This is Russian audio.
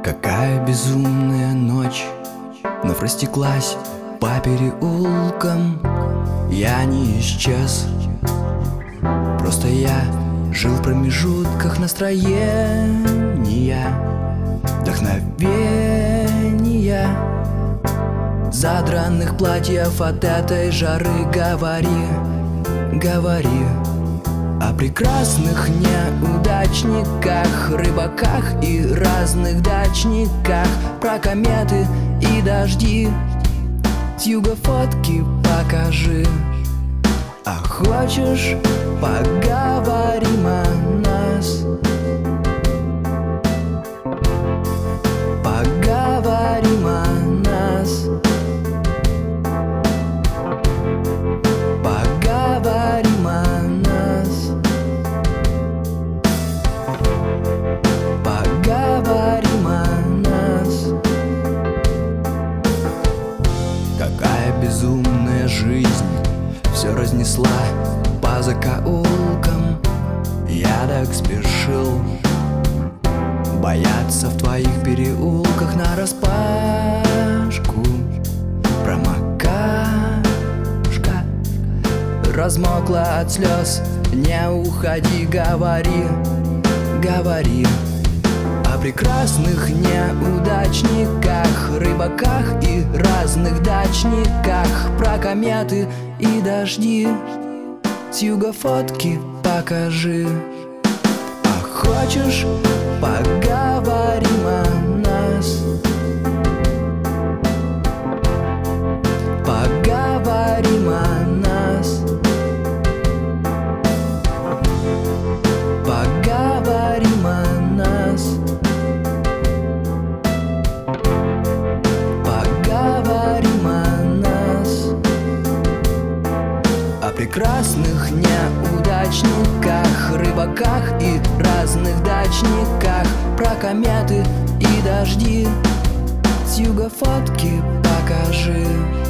Какая безумная ночь вновь растеклась по переулкам. Я не исчез, просто я жил в промежутках настроения, вдохновения, задранных платьев от этой жары. Говори, говори о прекрасных неудачниках, рыбаках и разных дачниках, про кометы и дожди. С юга фотки покажи. А хочешь, поговорим о нас? Поговорим о нас. Поговорим о нас. Поговорим о нас. Какая безумная жизнь все разнесла по закоулкам. Я так спешил бояться в твоих переулках нараспашку. Промокашка размокла от слез. Не уходи, говори, говори о прекрасных неудачниках, рыбаках и разных дачниках, про кометы и дожди. С юга фотки покажи. А хочешь, поговорим о нас? Поговорим о нас. Поговорим о нас. Поговорим о нас. О прекрасных неудачниках, рыбаках и разных дачниках, про кометы и дожди. С юга фотки покажи.